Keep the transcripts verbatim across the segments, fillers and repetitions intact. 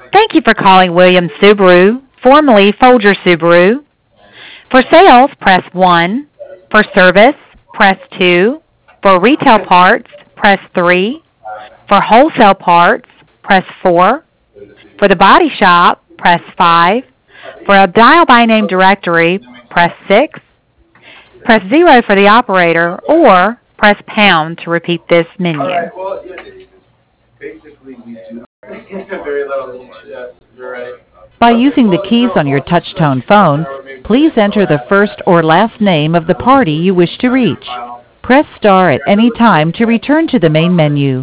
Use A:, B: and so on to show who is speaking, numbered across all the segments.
A: Thank you for calling Williams Subaru, formerly Folger Subaru. For sales, press one. For service, press two. For retail parts, press three. For wholesale parts, press four. For the body shop, press five. For a dial by name directory, press six. Press zero for the operator, or press pound to repeat this menu.
B: All right, well, yeah, basically we do very little niche. Yeah, you're right.
C: By
B: Okay,
C: using the
B: well, you
C: keys
B: know,
C: on your
B: well, this is like
C: touch-tone
B: half an
C: phone,
B: hour, maybe
C: please
B: forty-five
C: enter the
B: minutes.
C: first or last name of the party you wish to reach. Press star at any time to return to the main menu.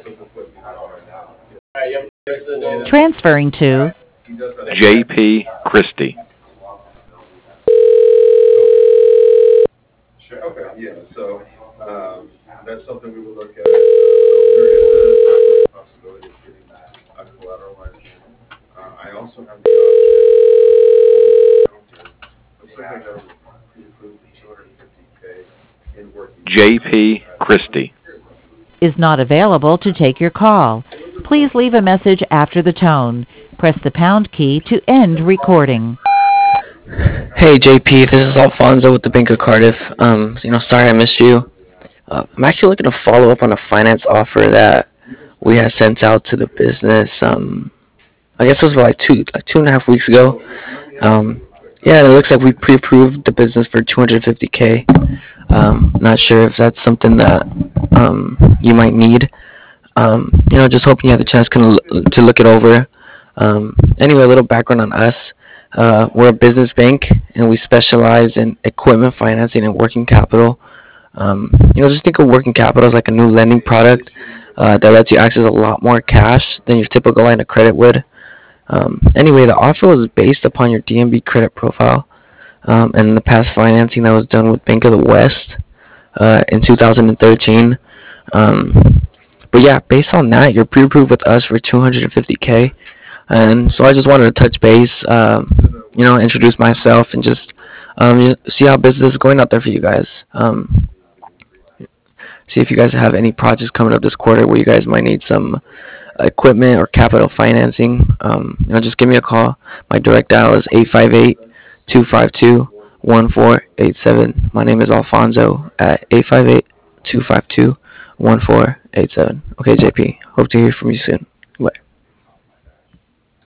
C: Transferring to
D: J P Christie.
B: Sure, okay, yeah, so, um, that's something we would look at. There is a possibility of getting a collateralized loan. Uh, I also have the option. Looks like I got pre-approved for two hundred fifty K in working.
D: J P Christie.
C: is not available to take your call. Please leave a message after the tone. Press the pound key to end recording.
E: Hey J P, this is Alfonso with the Bank of Cardiff. Um, you know, sorry I missed you. Uh, I'm actually looking to follow up on a finance offer that we had sent out to the business. Um, I guess it was about like two, like two and a half weeks ago. Um, yeah, it looks like we pre-approved the business for two hundred fifty K. Um, not sure if that's something that um, you might need. Um, you know, just hoping you had the chance kind of to look it over. Um, anyway, a little background on us. Uh, we're a business bank, and we specialize in equipment financing and working capital. Um, you know, just think of working capital as like a new lending product uh, that lets you access a lot more cash than your typical line of credit would. Um, anyway, the offer was based upon your D M V credit profile um, and the past financing that was done with Bank of the West uh, in two thousand thirteen. Um, but yeah, based on that, you're pre-approved with us for two hundred fifty K. And so I just wanted to touch base, um, you know, introduce myself and just um, see how business is going out there for you guys. Um, see if you guys have any projects coming up this quarter where you guys might need some equipment or capital financing. Um, you know, just give me a call. My direct dial is eight five eight, two five two, one four eight seven. My name is Alfonso at eight five eight, two five two, one four eight seven. Okay, J P. Hope to hear from you soon. Bye.